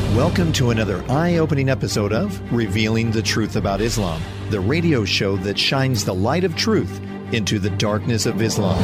Welcome to another eye-opening episode of Revealing the Truth About Islam, the radio show that shines the light of truth into the darkness of Islam.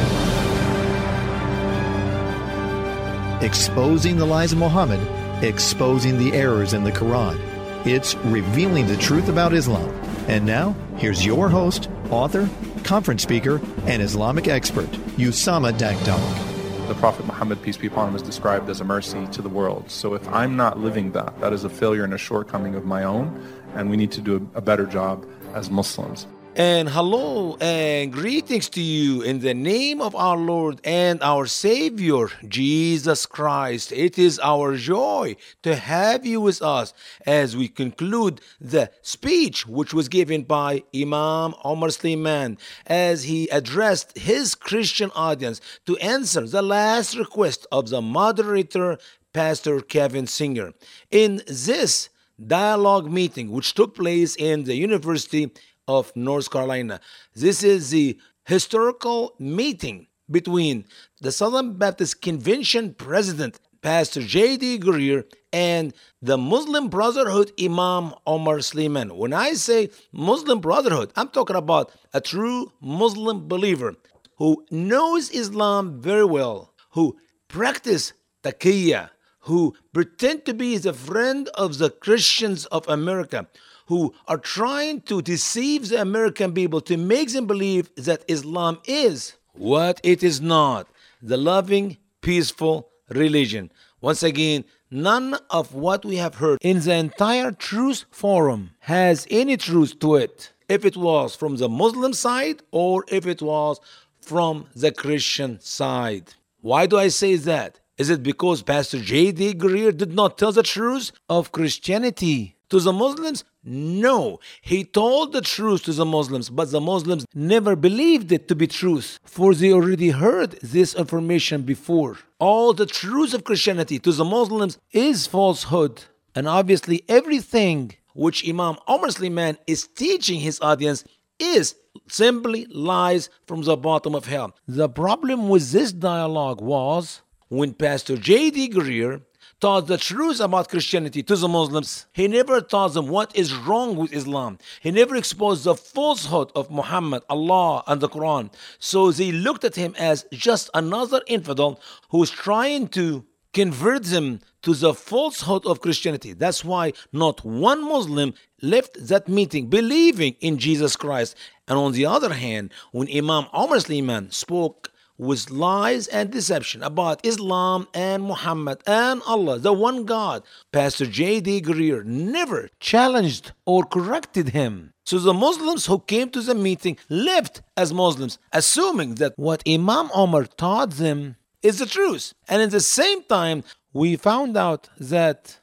Exposing the lies of Muhammad, exposing the errors in the Quran. It's Revealing the Truth About Islam. And now, here's your host, author, conference speaker, and Islamic expert, Usama Dagdag. The Prophet Muhammad, peace be upon him, is described as a mercy to the world. So if I'm not living that, that is a failure and a shortcoming of my own, and we need to do a better job as Muslims. And hello and greetings to you in the name of our Lord and our Savior, Jesus Christ. It is our joy to have you with us as we conclude the speech which was given by Imam Omar Sleiman as he addressed his Christian audience to answer the last request of the moderator, Pastor Kevin Singer. In this dialogue meeting which took place in the University of North Carolina. This is the historical meeting between the Southern Baptist Convention President, Pastor J.D. Greear, and the Muslim Brotherhood Imam Omar Sleiman. When I say Muslim Brotherhood, I'm talking about a true Muslim believer who knows Islam very well, who practice taqiyya, who pretend to be the friend of the Christians of America, who are trying to deceive the American people to make them believe that Islam is what it is not, the loving, peaceful religion. Once again, none of what we have heard in the entire Truth Forum has any truth to it, if it was from the Muslim side or if it was from the Christian side. Why do I say that? Is it because Pastor J.D. Greear did not tell the truth of Christianity to the Muslims? No, he told the truth to the Muslims, but the Muslims never believed it to be truth, for they already heard this information before. All the truth of Christianity to the Muslims is falsehood, and obviously everything which Imam Omar Sleiman is teaching his audience is simply lies from the bottom of hell. The problem with this dialogue was when Pastor J.D. Greear taught the truth about Christianity to the Muslims, he never taught them what is wrong with Islam. He never exposed the falsehood of Muhammad, Allah, and the Quran. So they looked at him as just another infidel who was trying to convert them to the falsehood of Christianity. That's why not one Muslim left that meeting believing in Jesus Christ. And on the other hand, when Imam Omar Sleiman spoke with lies and deception about Islam and Muhammad and Allah, the one God, Pastor J.D. Greear never challenged or corrected him. So the Muslims who came to the meeting left as Muslims, assuming that what Imam Omar taught them is the truth. And at the same time, we found out that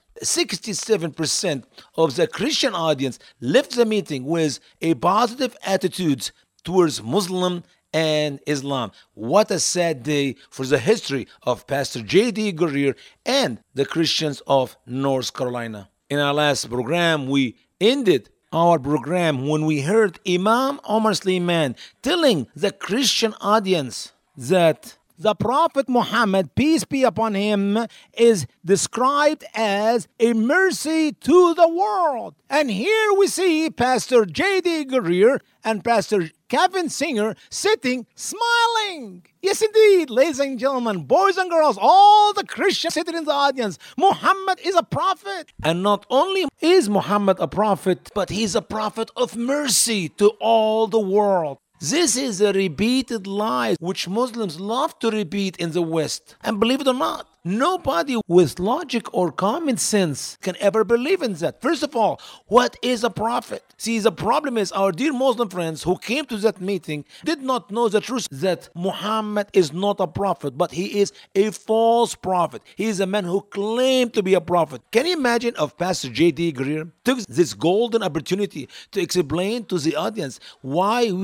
67% of the Christian audience left the meeting with a positive attitude towards Muslim and Islam. What a sad day for the history of Pastor J.D. Greear and the Christians of North Carolina. In our last program, we ended our program when we heard Imam Omar Sleiman telling the Christian audience that the Prophet Muhammad, peace be upon him, is described as a mercy to the world. And here we see Pastor J.D. Greear and Pastor Kevin Singer sitting smiling. Yes, indeed, ladies and gentlemen, boys and girls, all the Christians sitting in the audience. Muhammad is a prophet. And not only is Muhammad a prophet, but he's a prophet of mercy to all the world. This is a repeated lie which Muslims love to repeat in the West. And believe it or not, nobody with logic or common sense can ever believe in that. First of all, what is a prophet? See, the problem is our dear Muslim friends who came to that meeting did not know the truth that Muhammad is not a prophet, but he is a false prophet. He is a man who claimed to be a prophet. Can you imagine if Pastor J.D. Greear took this golden opportunity to explain to the audience why we as Christians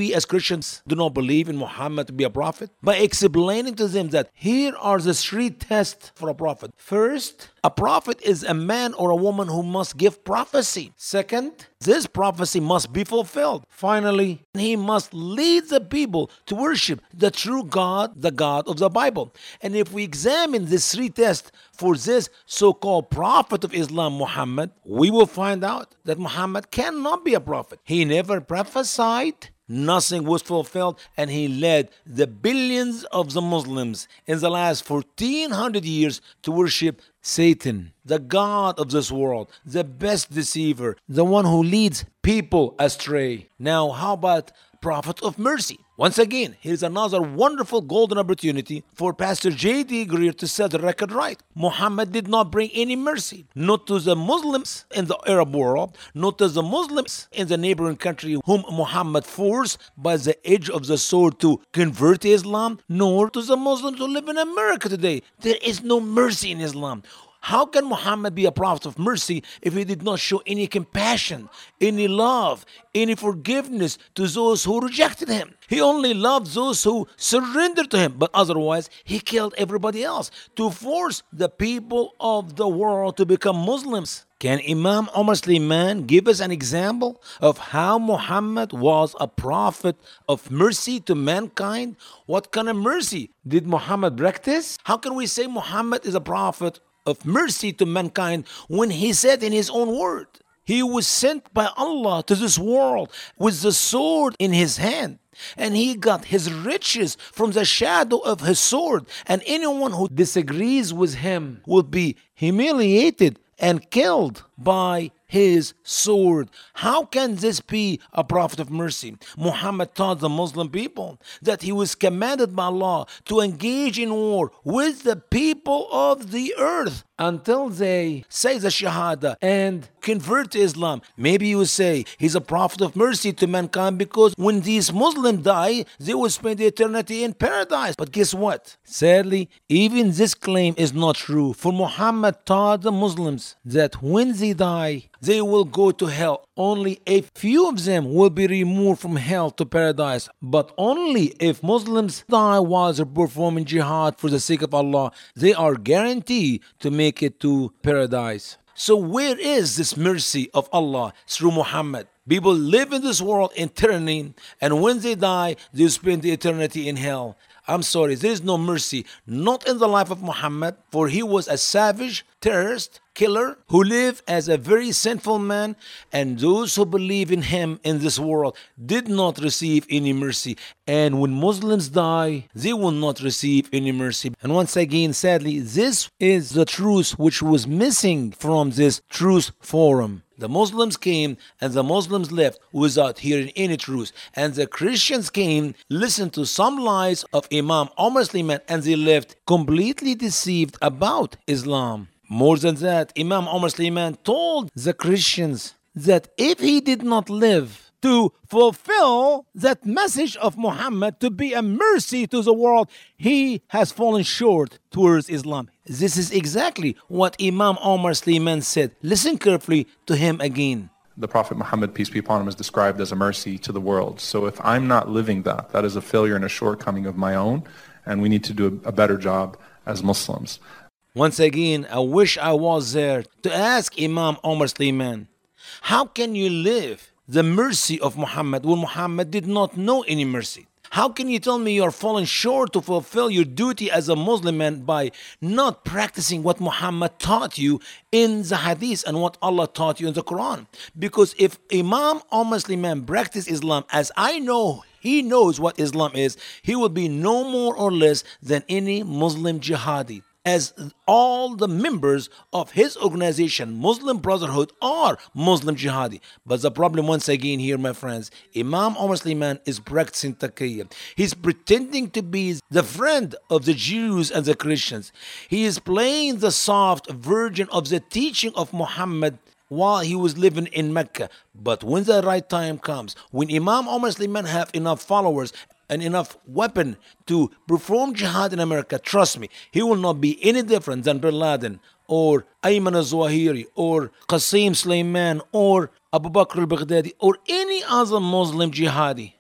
Christians do not believe in Muhammad to be a prophet? By explaining to them that here are the three tests for a prophet. First, a prophet is a man or a woman who must give prophecy. Second, this prophecy must be fulfilled. Finally, he must lead the people to worship the true God, the God of the Bible. And if we examine these three tests for this so-called prophet of Islam, Muhammad, we will find out that Muhammad cannot be a prophet. He never prophesied. Nothing was fulfilled, and he led the billions of the Muslims in the last 1400 years to worship Satan, the God of this world, the best deceiver, the one who leads people astray. Now, how about prophet of mercy? Once again, here's another wonderful golden opportunity for Pastor J.D. Greer to set the record right. Muhammad did not bring any mercy, not to the Muslims in the Arab world, not to the Muslims in the neighboring country whom Muhammad forced by the edge of the sword to convert to Islam, nor to the Muslims who live in America today. There is no mercy in Islam. How can Muhammad be a prophet of mercy if he did not show any compassion, any love, any forgiveness to those who rejected him? He only loved those who surrendered to him, but otherwise he killed everybody else to force the people of the world to become Muslims. Can Imam Omar Suleiman give us an example of how Muhammad was a prophet of mercy to mankind? What kind of mercy did Muhammad practice? How can we say Muhammad is a prophet of mercy to mankind when he said in his own word, he was sent by Allah to this world with the sword in his hand, and he got his riches from the shadow of his sword, and anyone who disagrees with him will be humiliated and killed by his sword. How can this be a prophet of mercy? Muhammad taught the Muslim people that he was commanded by Allah to engage in war with the people of the earth until they say the Shahada and convert to Islam. Maybe you say he's a prophet of mercy to mankind because when these Muslims die, they will spend eternity in paradise. But guess what? Sadly, even this claim is not true. For Muhammad taught the Muslims that when they die, they will go to hell. Only a few of them will be removed from hell to paradise. But only if Muslims die while they're performing jihad for the sake of Allah, they are guaranteed to make it to paradise. So where is this mercy of Allah through Muhammad? People live in this world in tyranny, and when they die, they spend the eternity in hell. I'm sorry, there is no mercy, not in the life of Muhammad, for he was a savage, terrorist, killer, who lived as a very sinful man, and those who believe in him in this world did not receive any mercy. And when Muslims die, they will not receive any mercy. And once again, sadly, this is the truth which was missing from this truth forum. The Muslims came and the Muslims left without hearing any truth. And the Christians came, listened to some lies of Imam Omar Suleiman, and they left completely deceived about Islam. More than that, Imam Omar Suleiman told the Christians that if he did not live to fulfill that message of Muhammad to be a mercy to the world, he has fallen short towards Islam. This is exactly what Imam Omar Suleiman said. Listen carefully to him again. The Prophet Muhammad, peace be upon him, is described as a mercy to the world. So if I'm not living that, that is a failure and a shortcoming of my own, and we need to do a better job as Muslims. Once again, I wish I was there to ask Imam Omar Suleiman, how can you live the mercy of Muhammad when Muhammad did not know any mercy? How can you tell me you're falling short to fulfill your duty as a Muslim man by not practicing what Muhammad taught you in the Hadith and what Allah taught you in the Quran? Because if Imam Omar Suleiman practiced Islam as I know he knows what Islam is, he will be no more or less than any Muslim jihadi, as all the members of his organization, Muslim Brotherhood, are Muslim jihadi. But the problem once again here, my friends, Imam Omar Suleiman is practicing taqiyya. He's pretending to be the friend of the Jews and the Christians. He is playing the soft version of the teaching of Muhammad while he was living in Mecca. But when the right time comes, when Imam Omar Suleiman have enough followers and enough weapon to perform jihad in America, trust me, he will not be any different than Bin Laden or Ayman al-Zawahiri or Qasim Suleiman or Abu Bakr al-Baghdadi or any other Muslim jihadi.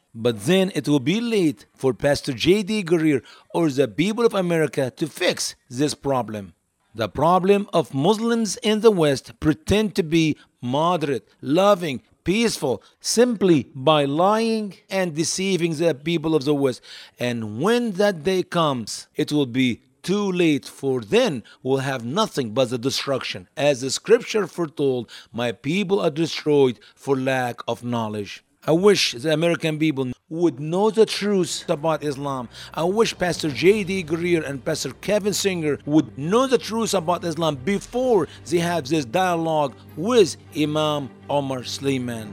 But then it will be late for Pastor J.D. Greear or the people of America to fix this problem. The problem of Muslims in the West pretend to be moderate, loving, peaceful, simply by lying and deceiving the people of the West. And when that day comes, it will be too late, for then we'll have nothing but the destruction. As the scripture foretold, my people are destroyed for lack of knowledge. I wish the American people would know the truth about Islam. I wish Pastor J.D. Greear and Pastor Kevin Singer would know the truth about Islam before they have this dialogue with Imam Omar Suleiman.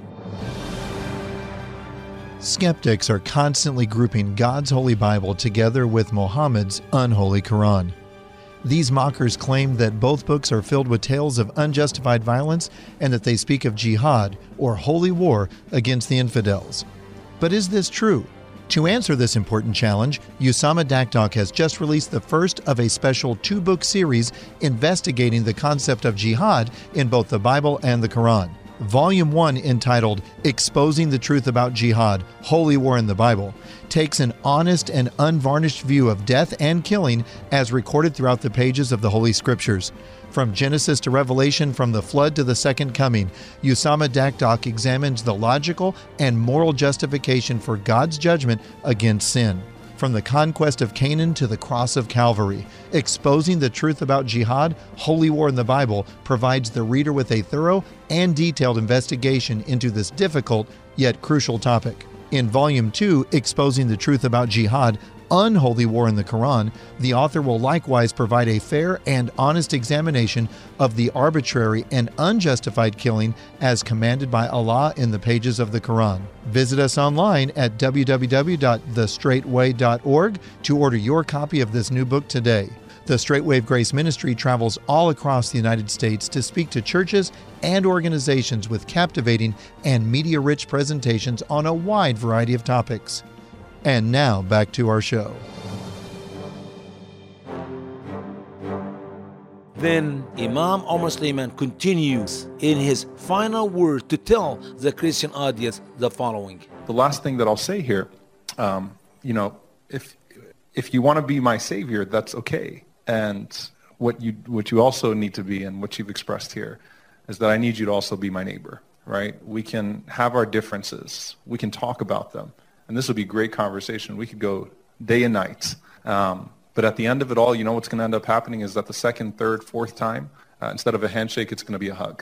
Skeptics are constantly grouping God's Holy Bible together with Muhammad's unholy Quran. These mockers claim that both books are filled with tales of unjustified violence and that they speak of jihad, or holy war, against the infidels. But is this true? To answer this important challenge, Usama Dakdok has just released the first of a special 2-book series investigating the concept of jihad in both the Bible and the Quran. Volume 1, entitled Exposing the Truth About Jihad, Holy War in the Bible, takes an honest and unvarnished view of death and killing as recorded throughout the pages of the Holy Scriptures. From Genesis to Revelation, from the flood to the second coming, Usama Dakdok examines the logical and moral justification for God's judgment against sin. From the conquest of Canaan to the cross of Calvary, Exposing the Truth About Jihad, Holy War in the Bible provides the reader with a thorough and detailed investigation into this difficult yet crucial topic. In Volume 2, Exposing the Truth About Jihad, Unholy War in the Quran, the author will likewise provide a fair and honest examination of the arbitrary and unjustified killing as commanded by Allah in the pages of the Quran. Visit us online at www.thestraightway.org to order your copy of this new book today. The Straight Wave Grace Ministry travels all across the United States to speak to churches and organizations with captivating and media-rich presentations on a wide variety of topics. And now, back to our show. Then Imam Omar Suleiman continues in his final word to tell the Christian audience the following. The last thing that I'll say here, if you want to be my savior, that's okay. And what you also need to be, and what you've expressed here, is that I need you to also be my neighbor, right? We can have our differences. We can talk about them. And this will be great conversation. We could go day and night. But at the end of it all, you know what's going to end up happening is that the second, third, fourth time, instead of a handshake, it's going to be a hug.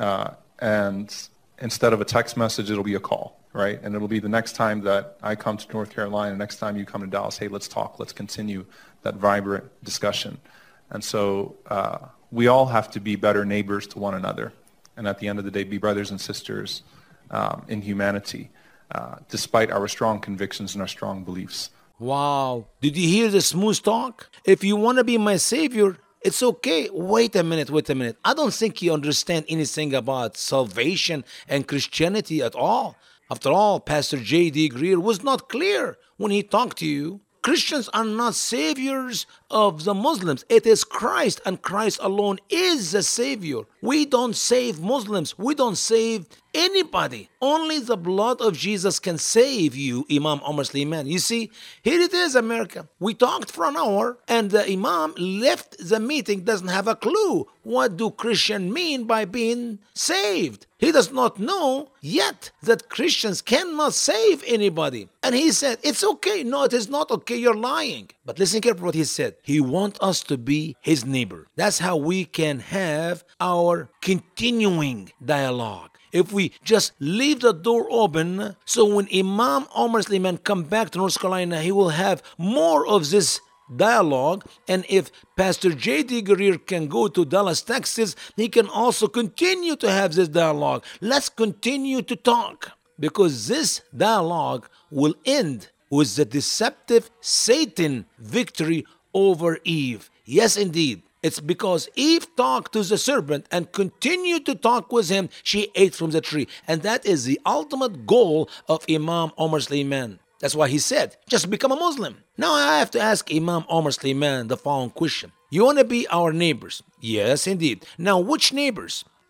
And instead of a text message, it'll be a call, right? And it'll be the next time that I come to North Carolina, next time you come to Dallas, hey, let's talk, let's continue that vibrant discussion. And so we all have to be better neighbors to one another. And at the end of the day, be brothers and sisters in humanity. Despite our strong convictions and our strong beliefs. Wow. Did you hear the smooth talk? If you want to be my savior, it's okay. Wait a minute. I don't think you understand anything about salvation and Christianity at all. After all, Pastor J.D. Greear was not clear when he talked to you. Christians are not saviors of the Muslims. It is Christ, and Christ alone is the savior. We don't save Muslims. We don't save anybody. Only the blood of Jesus can save you, Imam Omar Suleiman. You see, here it is, America. We talked for an hour, and the Imam left the meeting, doesn't have a clue. What do Christians mean by being saved? He does not know yet that Christians cannot save anybody. And he said, it's okay. No, it is not okay. You're lying. But listen carefully what he said. He wants us to be his neighbor. That's how we can have our continuing dialogue. If we just leave the door open, so when Imam Omar Suleiman come back to North Carolina, he will have more of this dialogue. And if Pastor J.D. Greear can go to Dallas, Texas, he can also continue to have this dialogue. Let's continue to talk, because this dialogue will end with the deceptive Satan victory over Eve. Yes, indeed. It's because Eve talked to the serpent and continued to talk with him, she ate from the tree. And that is the ultimate goal of Imam Omar Suleiman. That's why he said, just become a Muslim. Now I have to ask Imam Omar Suleiman the following question. You want to be our neighbors? Yes, indeed. Now, which neighbors?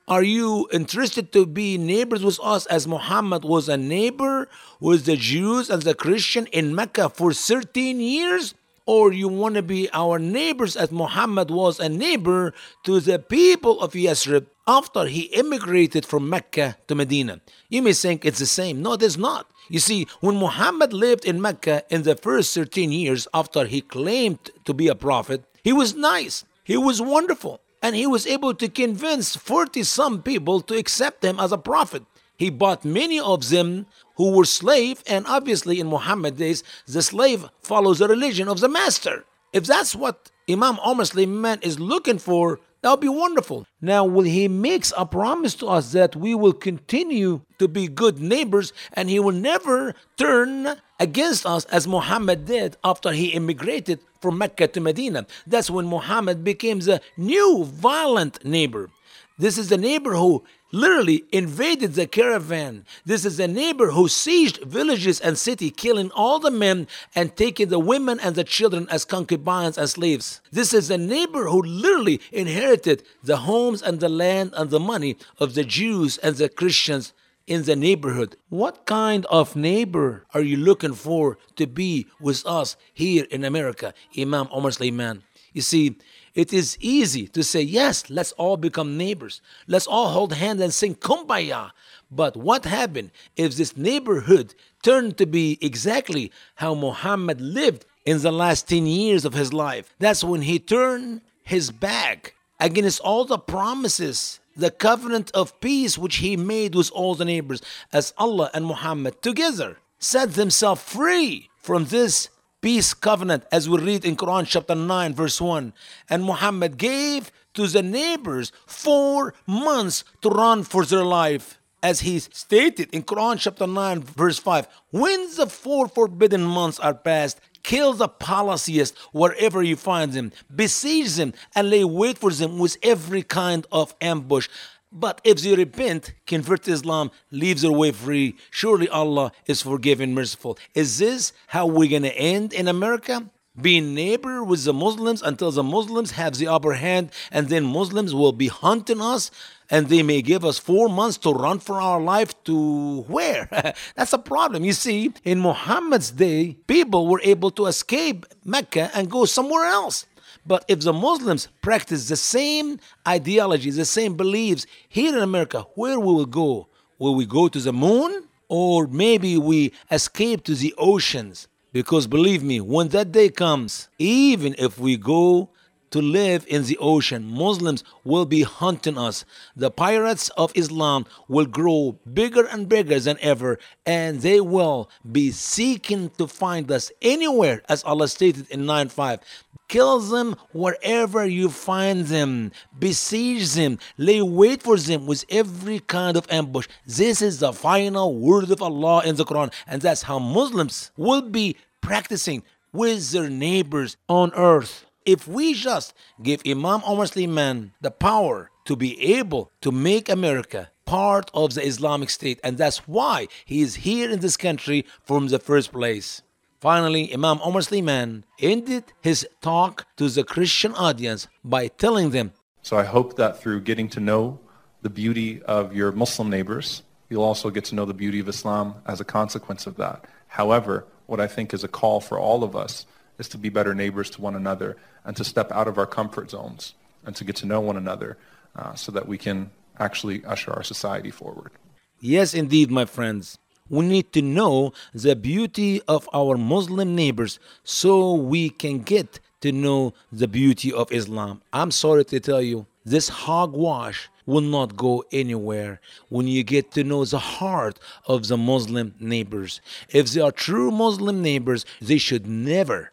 Are you interested to be neighbors with us as Muhammad was a neighbor with the Jews and the Christian in Mecca for 13 years? Or you want to be our neighbors as Muhammad was a neighbor to the people of Yathrib after he immigrated from Mecca to Medina? You may think it's the same. No, it is not. You see, when Muhammad lived in Mecca in the first 13 years after he claimed to be a prophet, he was nice, he was wonderful, and he was able to convince 40-some people to accept him as a prophet. He bought many of them who were slaves, and obviously in Muhammad days, the slave follows the religion of the master. If that's what Imam Omar Suleiman is looking for, that would be wonderful. Now, will he makes a promise to us that we will continue to be good neighbors and he will never turn against us as Muhammad did after he immigrated from Mecca to Medina. That's when Muhammad became the new violent neighbor. This is the neighbor who literally invaded the caravan. This is the neighbor who sieged villages and cities, killing all the men and taking the women and the children as concubines and slaves. This is the neighbor who literally inherited the homes and the land and the money of the Jews and the Christians in the neighborhood. What kind of neighbor are you looking for to be with us here in America, Imam Omar Suleiman? You see, it is easy to say, yes, let's all become neighbors. Let's all hold hands and sing Kumbaya. But what happened if this neighborhood turned to be exactly how Muhammad lived in the last 10 years of his life? That's when he turned his back against all the promises, the covenant of peace which he made with all the neighbors, as Allah and Muhammad together set themselves free from this peace covenant, as we read in Quran chapter 9 verse 1. And Muhammad gave to the neighbors 4 months to run for their life, as he stated in Quran chapter 9 verse 5. When the 4 forbidden months are past, kill the polytheists wherever you find them, besiege them and lay wait for them with every kind of ambush. But if they repent, convert to Islam, leave their way free, surely Allah is forgiving, merciful. Is this how we're going to end in America? Being neighbor with the Muslims until the Muslims have the upper hand, and then Muslims will be hunting us, and they may give us 4 months to run for our life to where? That's a problem. You see, in Muhammad's day, people were able to escape Mecca and go somewhere else. But if the Muslims practice the same ideology, the same beliefs here in America, where we will go? Will we go to the moon? Or maybe we escape to the oceans? Because believe me, when that day comes, even if we go to live in the ocean, Muslims will be hunting us. The pirates of Islam will grow bigger and bigger than ever, and they will be seeking to find us anywhere, as Allah stated in 9:5. Kill them wherever you find them. Besiege them. Lay wait for them with every kind of ambush. This is the final word of Allah in the Quran, and that's how Muslims will be practicing with their neighbors on earth. If we just give Imam Omar Suleiman the power to be able to make America part of the Islamic State, and that's why he is here in this country from the first place. Finally, Imam Omar Suleiman ended his talk to the Christian audience by telling them, So I hope that through getting to know the beauty of your Muslim neighbors, you'll also get to know the beauty of Islam as a consequence of that. However, what I think is a call for all of us is to be better neighbors to one another and to step out of our comfort zones and to get to know one another so that we can actually usher our society forward. yes, indeed, my friends. We need to know the beauty of our Muslim neighbors so we can get to know the beauty of Islam. I'm sorry to tell you, this hogwash will not go anywhere when you get to know the heart of the Muslim neighbors. If they are true Muslim neighbors, they should never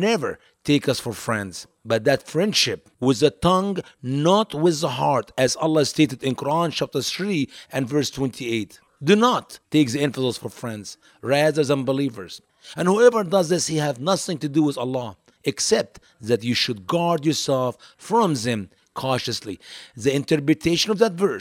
take us for friends. But that friendship with the tongue, not with the heart, as Allah stated in Quran chapter 3 and verse 28. Do not take the infidels for friends, rather than believers. And whoever does this, he have nothing to do with Allah, except that you should guard yourself from them cautiously. The interpretation of that verse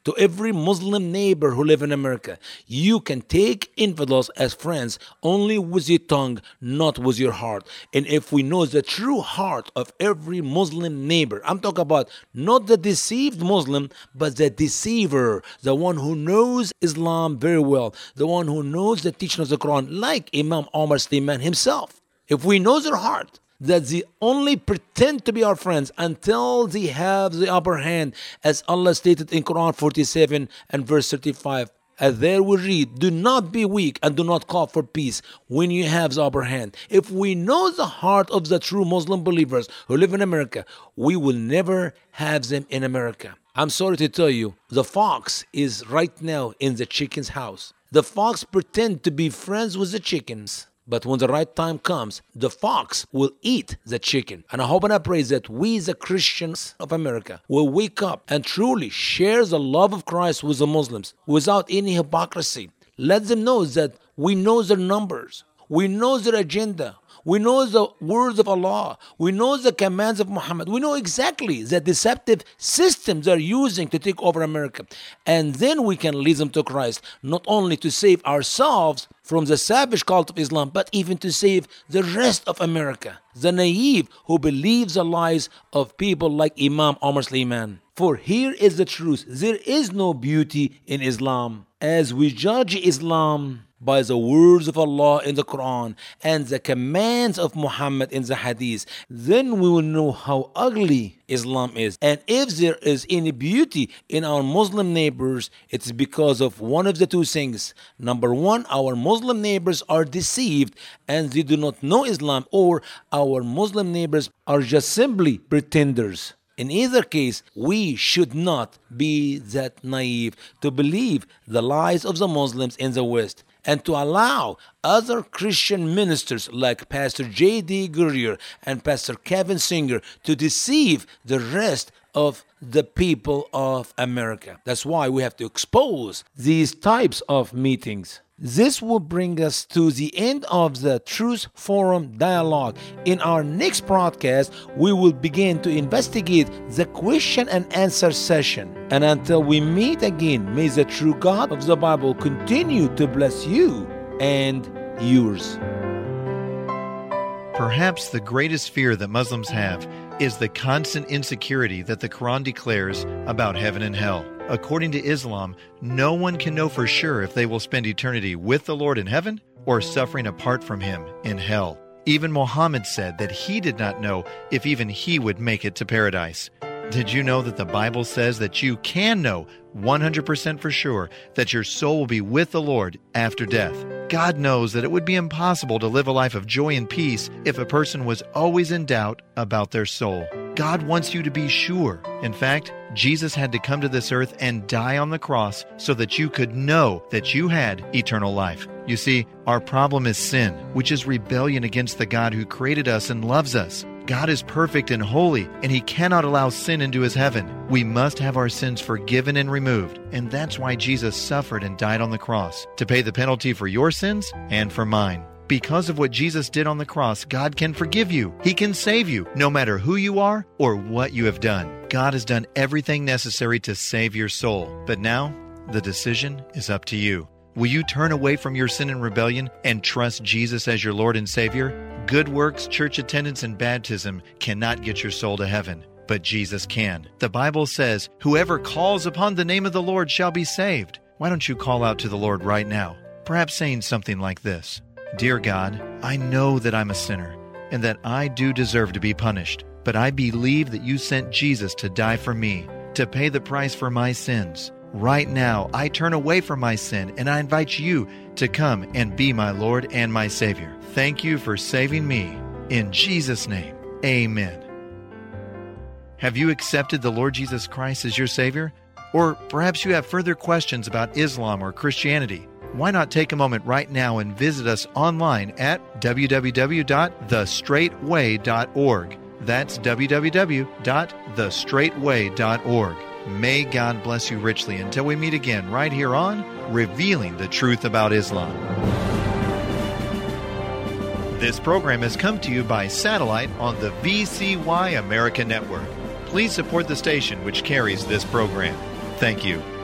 to every Muslim neighbor who live in America, you can take infidels as friends only with your tongue, not with your heart. And if we know the true heart of every Muslim neighbor, I'm talking about not the deceived Muslim, but the deceiver, the one who knows Islam very well, the one who knows the teaching of the Quran, like Imam Omar Sleiman himself. If we know their heart, that they only pretend to be our friends until they have the upper hand, as Allah stated in Quran 47 and verse 35. As there we read, do not be weak and do not call for peace when you have the upper hand. If we know the heart of the true Muslim believers who live in America, we will never have them in America. I'm sorry to tell you, the fox is right now in the chicken's house. The fox pretends to be friends with the chickens. But when the right time comes, the fox will eat the chicken. And I hope and I pray that we, the Christians of America, will wake up and truly share the love of Christ with the Muslims without any hypocrisy. Let them know that we know their numbers. We know their agenda. We know the words of Allah. We know the commands of Muhammad. We know exactly the deceptive systems they're using to take over America. And then we can lead them to Christ, not only to save ourselves from the savage cult of Islam, but even to save the rest of America, the naive who believes the lies of people like Imam Omar Sleiman. For here is the truth. There is no beauty in Islam. As we judge Islam by the words of Allah in the Quran and the commands of Muhammad in the Hadith, then we will know how ugly Islam is. And if there is any beauty in our Muslim neighbors, it's because of one of the two things. Number one, our Muslim neighbors are deceived and they do not know Islam, or our Muslim neighbors are just simply pretenders. In either case, we should not be that naive to believe the lies of the Muslims in the West and to allow other Christian ministers like Pastor J.D. Greer and Pastor Kevin Singer to deceive the rest of the people of America. That's why we have to expose these types of meetings. This will bring us to the end of the Truth Forum dialogue. In our next broadcast, we will begin to investigate the question and answer session. And until we meet again, may the true God of the Bible continue to bless you and yours. Perhaps the greatest fear that Muslims have is the constant insecurity that the Quran declares about heaven and hell. According to Islam, no one can know for sure if they will spend eternity with the Lord in heaven or suffering apart from Him in hell. Even Muhammad said that he did not know if even he would make it to paradise. Did you know that the Bible says that you can know 100% for sure that your soul will be with the Lord after death? God knows that it would be impossible to live a life of joy and peace if a person was always in doubt about their soul. God wants you to be sure. In fact, Jesus had to come to this earth and die on the cross so that you could know that you had eternal life. You see, our problem is sin, which is rebellion against the God who created us and loves us. God is perfect and holy, and He cannot allow sin into His heaven. We must have our sins forgiven and removed, and that's why Jesus suffered and died on the cross, to pay the penalty for your sins and for mine. Because of what Jesus did on the cross, God can forgive you. He can save you, no matter who you are or what you have done. God has done everything necessary to save your soul. But now, the decision is up to you. Will you turn away from your sin and rebellion and trust Jesus as your Lord and Savior? Good works, church attendance, and baptism cannot get your soul to heaven, but Jesus can. The Bible says, "Whoever calls upon the name of the Lord shall be saved." Why don't you call out to the Lord right now? Perhaps saying something like this: Dear God, I know that I'm a sinner and that I do deserve to be punished, but I believe that you sent Jesus to die for me, to pay the price for my sins. Right now, I turn away from my sin and I invite you to come and be my Lord and my Savior. Thank you for saving me. In Jesus' name, amen. Have you accepted the Lord Jesus Christ as your Savior? Or perhaps you have further questions about Islam or Christianity. Why not take a moment right now and visit us online at www.thestraightway.org. That's www.thestraightway.org. May God bless you richly until we meet again right here on Revealing the Truth About Islam. This program has come to you by satellite on the VCY America Network. Please support the station which carries this program. Thank you.